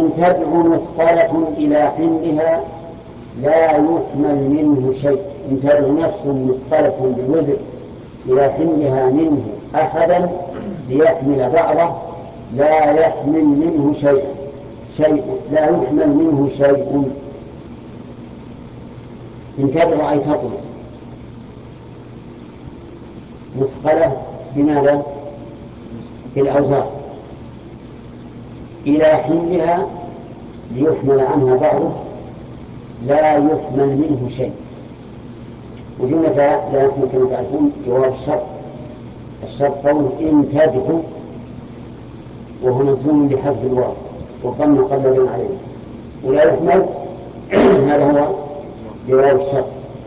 وإن تدع مثقلة إلى حملها لا يحمل منه شيء. إن تدع نفس مثقلة بالوزر إلى حملها منه أحدا ليحمل بعضه لا يحمل منه شيء لا يحمل منه شيء. إن تدع أي تطلب مثقلة بماذا؟ بالأوزار إلى حملها ليحمل عنها بعضه لا يحمل منه شيء. وجملة لا يحمل كما تعرفون جواب الشرط قول إن تدعو وهو مجزوم بحذف الواو والضم قلبا عليه ولا يحمل هذا هو جواب الشرط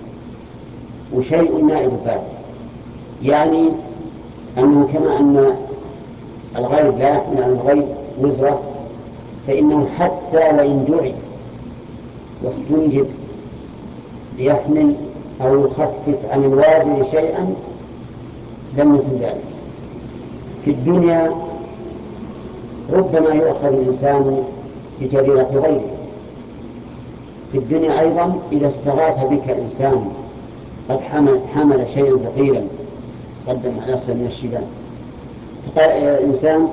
وشيء نائب فاعل، يعني أنه كما أن الغيب لا يحمل عن الغيب وزره فإنه حتى وإن دعي واستنجد ليحمل أو يخفف عن الوازن شيئا لم يكن ذلك. في الدنيا ربما يؤخذ الإنسان بجريرة غيره. في الدنيا أيضا إذا استغاث بك إنسان قد حمل شيئا ثقيلا قدم على أسفل من الشبال، إنسان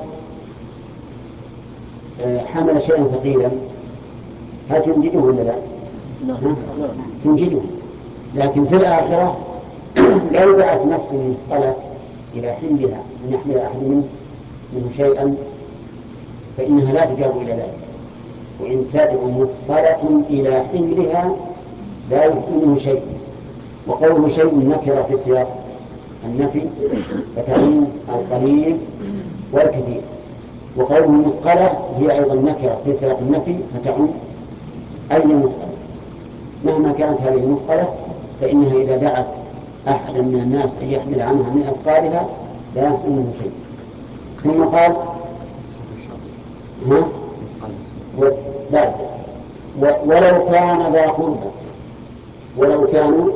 حمل شيئا ثقيلا هل تنجده ولا لا؟ تنجده. لكن في الآخرة لو دعت نفسه مثقلة إلى حملها أن يحمل أحد منه شيئا فإنها لا تجاب إلى ذلك. وإن تدع مثقلة إلى حملها لا يحمل منه شيء. وقوله شيء نكر في سياق النفي فتعم القليل والكثير، وقوله مثقلة هي أيضا نكرة في سياق النفي فتعم أي مثقلة. مهما كانت هذه المثقلة فإنها إذا دعت أحدا من الناس أن يحمل عنها من أثقالها لا يحمل منه شيء. ثم قال ولو كان ذا قربى. ولو كانوا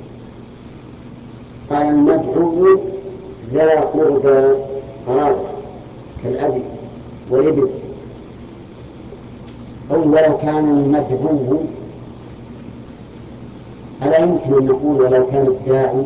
قال المدعو ذا قربى قرابة كالأب والابن، أو ولو كان المدعو ألا يمكن أن نقول ولو كان الداعي؟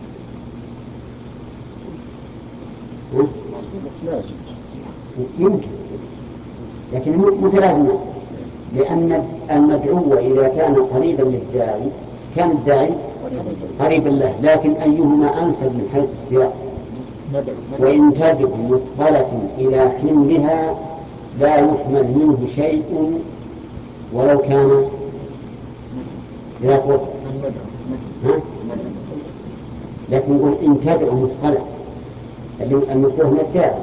يمكن لكن متلازمة، لأن المدعو إذا كان قريبا للداعي كان الداعي قريبا له، لكن أيهما أنسب من حيث السياق؟ وإن تدع مثقلة إلى حملها لا يحمل منه شيء ولو كان ذا قربى. لكن نقول إن تدع مثقلة المكروه من الداعي،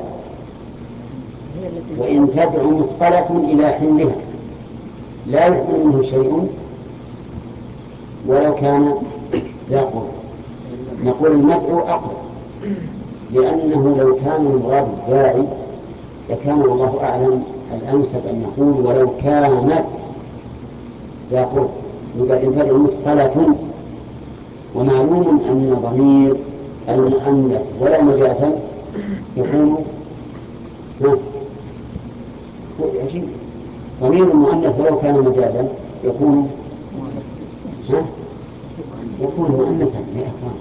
وإن تدع مثقلة إلى حملها لا يحمل منه شيء ولو كان ذا قربى. نقول المدعو أقرب، لأنه لو كان المراد الداعي لكان والله أعلم الأنسب أن يقول ولو كانت ذا قربى. يقول إن تدع مثقلة، ومعلوم أن ضمير المؤنث ولا مجازا يكون ضمير المؤنث ولو كان مجازا يكون مؤنثا يا إخوان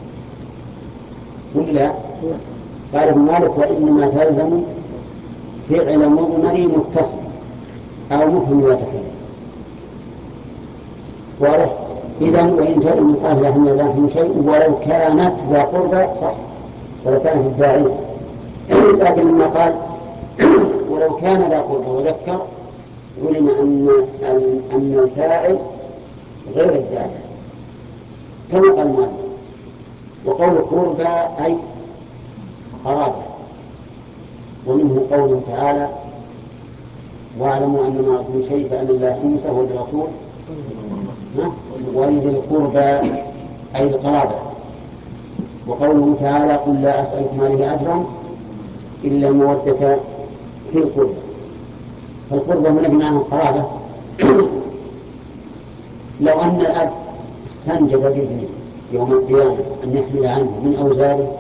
ولا؟ قال ابن مالك وإنما تلزم فعل مضمر متصل أو مفهم وتحريم. واضح؟ إذن وإن تدع مثقلة لا يحمل ذلك شيء ولو كانت ذا قربى صح، ولو كانت الداعية. لكن لما قال ولو كان ذا قربى وذكر علم أن الفاعل غير الداعي كما قال مالك. وقول قربى أي قرابة، ومنه قوله تعالى واعلموا أن ما أعطوا شيء فأن الله خمسه والرسول ولذي القربى أي القرابة. وقوله تعالى قل لا أسألكم عليه أجرا إلا المودة في القربى. فالقربى هنا بمعنى القرابة. لو أن الأب استنجد بابنه يوم القيامة أن يحمل عنه من أوزاره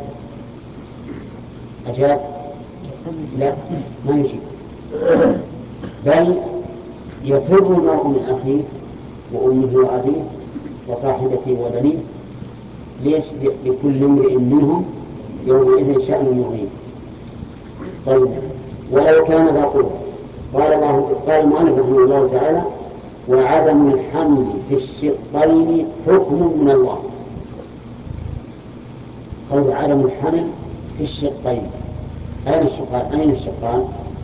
أجاب لا ما يجيب، بل يفر المرء من أخيه وأمه وأبيه وصاحبته وبنيه. ليش؟ لكل امرئ منهم يومئذ شأن يغنيه. طيب، ولو كان ذا قربى، قال المؤلف رحمه الله تعالى: وعدم الحمل في الشقين حكم من الله. قول عدم الحمل في الشقين، أين الشقان؟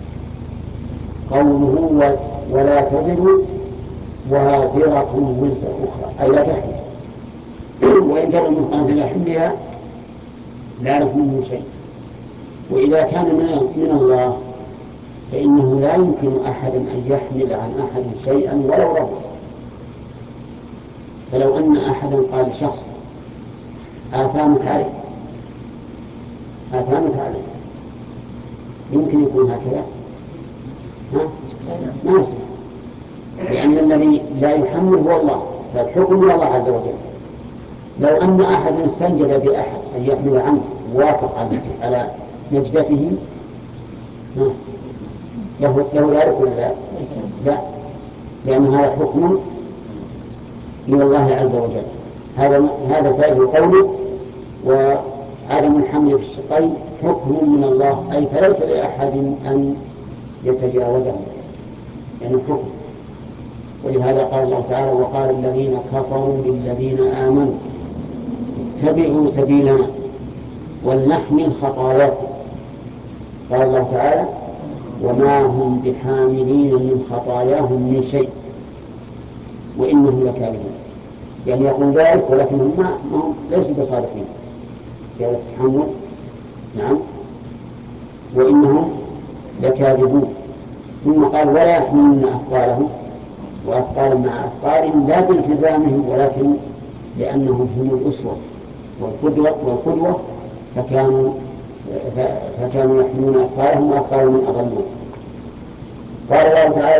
قوله ولا تزر وازرة وزر أخرى، أي لا تحمل، وإن جرى المثقال إلى حملها لا يعرف منه شيء. وإذا كان من الله فإنه لا يمكن أحد أن يحمل عن أحد شيئا ولو رضي. فلو أن أحدا قال لشخص آثامك عليه، يمكن يكون هكذا؟ ما يصير، لأن الذي لا يحمل هو الله، فالحكم من الله عز وجل. لو أن أحدا استنجد بأحد أن يحمل عنه وافق على نجدته، له ذلك ولا لا؟ لأن هذا حكم من الله عز وجل. هذا فائده قوله وعدم الحمل في الشقين حكم من الله، أي فليس لأحد أن يتجاوزه، يعني حكم. ولهذا قال الله تعالى: وقال الذين كفروا للذين آمنوا اتبعوا سبيلنا ولنحمل خطاياكم. قال الله تعالى: وما هم بحاملين من خطاياهم من شيء وإنهم لكاذبون. يعني يقول ذلك ولكنهم ما هم ليسوا بصادقين في هذا التحمل. نعم، وإنهم لكاذبون. ثم قال: ولا يحملن أثقالهم، وأثقال مع أثقالهم، لا بالتزامهم ولكن لأنهم هم الأسوة والقدوة فكانوا يحملون أثقالهم وأثقال من أضلوا. قال الله تعالى: